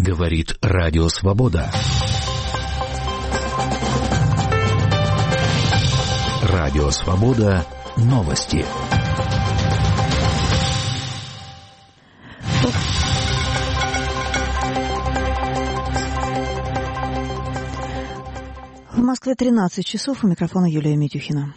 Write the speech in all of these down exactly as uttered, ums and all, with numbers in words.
Говорит Радио Свобода. Радио Свобода. Новости. В Москве тринадцать часов. У микрофона Юлия Митюхина.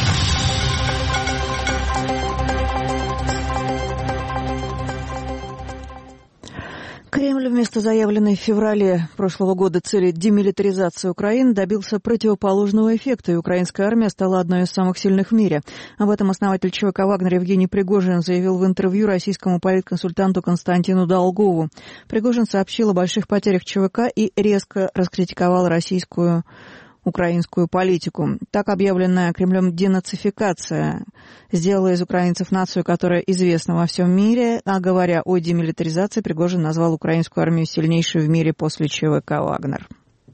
Кремль вместо заявленной в феврале прошлого года цели демилитаризации Украины добился противоположного эффекта, и украинская армия стала одной из самых сильных в мире. Об этом основатель ЧВК «Вагнер» Евгений Пригожин заявил в интервью российскому политконсультанту Константину Долгову. Пригожин сообщил о больших потерях ЧВК и резко раскритиковал российскую украинскую политику. Так объявленная Кремлем денацификация сделала из украинцев нацию, которая известна во всем мире, а говоря о демилитаризации, Пригожин назвал украинскую армию сильнейшей в мире после ЧВК «Вагнер».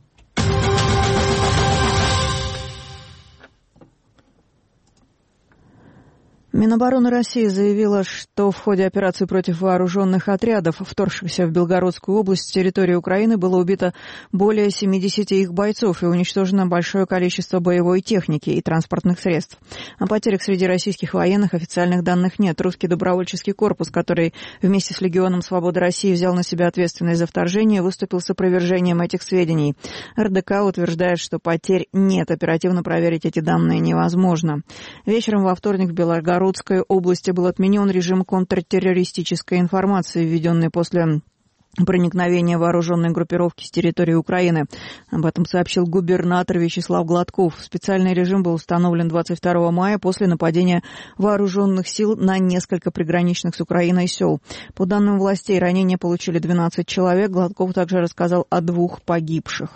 Минобороны России заявила, что в ходе операции против вооруженных отрядов, вторгшихся в Белгородскую область с территории Украины, было убито более семидесяти их бойцов и уничтожено большое количество боевой техники и транспортных средств. О потерях среди российских военных официальных данных нет. Русский добровольческий корпус, который вместе с Легионом Свободы России взял на себя ответственность за вторжение, выступил с опровержением этих сведений. РДК утверждает, что потерь нет. Оперативно проверить эти данные невозможно. Вечером во вторник в Белгородской В Белгородской области был отменен режим контртеррористической информации, введенный после проникновения вооруженной группировки с территории Украины. Об этом сообщил губернатор Вячеслав Гладков. Специальный режим был установлен двадцать второго мая после нападения вооруженных сил на несколько приграничных с Украиной сел. По данным властей, ранения получили двенадцать человек. Гладков также рассказал о двух погибших.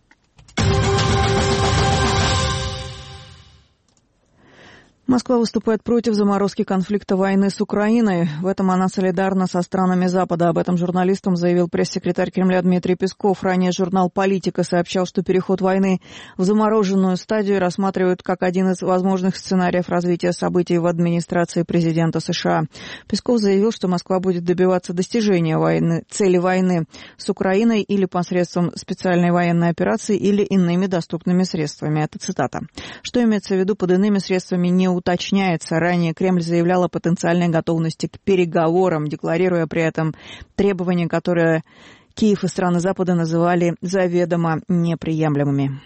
Москва выступает против заморозки конфликта войны с Украиной. В этом она солидарна со странами Запада. Об этом журналистам заявил пресс-секретарь Кремля Дмитрий Песков. Ранее журнал «Политика» сообщал, что переход войны в замороженную стадию рассматривают как один из возможных сценариев развития событий в администрации президента США. Песков заявил, что Москва будет добиваться достижения войны, цели войны с Украиной или посредством специальной военной операции, или иными доступными средствами. Это цитата. Что имеется в виду под иными средствами, не уточняется. Ранее Кремль заявлял о потенциальной готовности к переговорам, декларируя при этом требования, которые Киев и страны Запада называли заведомо неприемлемыми.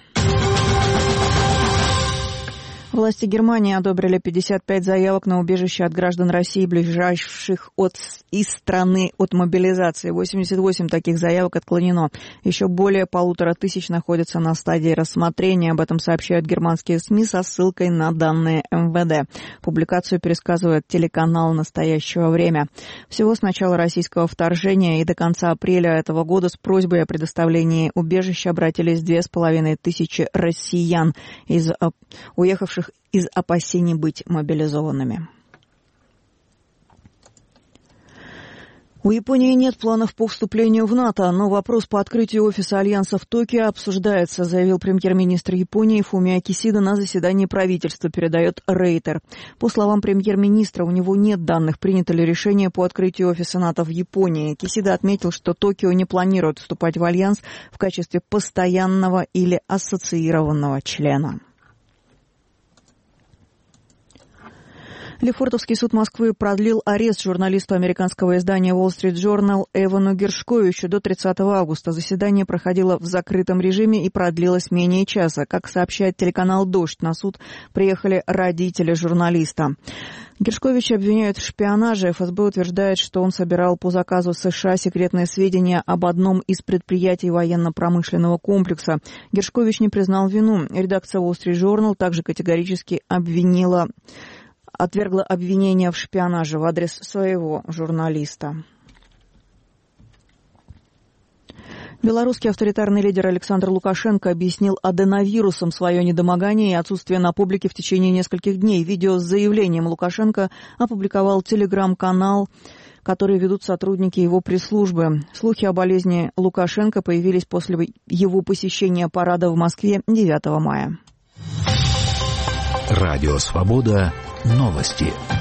Власти Германии одобрили пятьдесят пять заявок на убежище от граждан России, ближайших от, из страны от мобилизации. восемьдесят восемь таких заявок отклонено. Еще более полутора тысяч находятся на стадии рассмотрения. Об этом сообщают германские СМИ со ссылкой на данные эм вэ дэ. Публикацию пересказывает телеканал «Настоящее время». Всего с начала российского вторжения и до конца апреля этого года с просьбой о предоставлении убежища обратились две с половиной тысячи россиян, из уехавших из опасений быть мобилизованными. У Японии нет планов по вступлению в НАТО, но вопрос по открытию офиса Альянса в Токио обсуждается, заявил премьер-министр Японии Фумио Кисида на заседании правительства, передает Рейтер. По словам премьер-министра, у него нет данных, принято ли решение по открытию офиса НАТО в Японии. Кисида отметил, что Токио не планирует вступать в Альянс в качестве постоянного или ассоциированного члена. Лефортовский суд Москвы продлил арест журналисту американского издания Wall Street Journal Эвану Гершковичу до тридцатого августа. Заседание проходило в закрытом режиме и продлилось менее часа. Как сообщает телеканал «Дождь», на суд приехали родители журналиста. Гершковича обвиняют в шпионаже. эф эс бэ утверждает, что он собирал по заказу США секретные сведения об одном из предприятий военно-промышленного комплекса. Гершкович не признал вину. Редакция Wall Street Journal также категорически обвинила отвергла обвинения в шпионаже в адрес своего журналиста. Белорусский авторитарный лидер Александр Лукашенко объяснил аденовирусом свое недомогание и отсутствие на публике в течение нескольких дней. Видео с заявлением Лукашенко опубликовал телеграм-канал, который ведут сотрудники его пресс-службы. Слухи о болезни Лукашенко появились после его посещения парада в Москве девятого мая. Радио «Свобода». Новости.